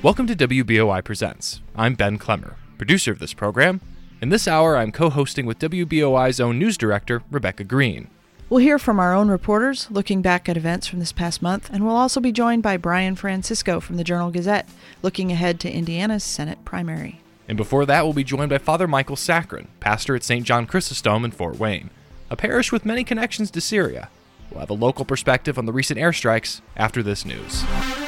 Welcome to WBOI Presents. I'm Ben Clemmer, producer of this program. In this hour, I'm co-hosting with WBOI's own news director, Rebecca Green. We'll hear from our own reporters looking back at events from this past month, and we'll also be joined by Brian Francisco from the Journal-Gazette, looking ahead to Indiana's Senate primary. And before that, we'll be joined by Father Michael Saccharin, pastor at St. John Chrysostom in Fort Wayne, a parish with many connections to Syria. We'll have a local perspective on the recent airstrikes after this news.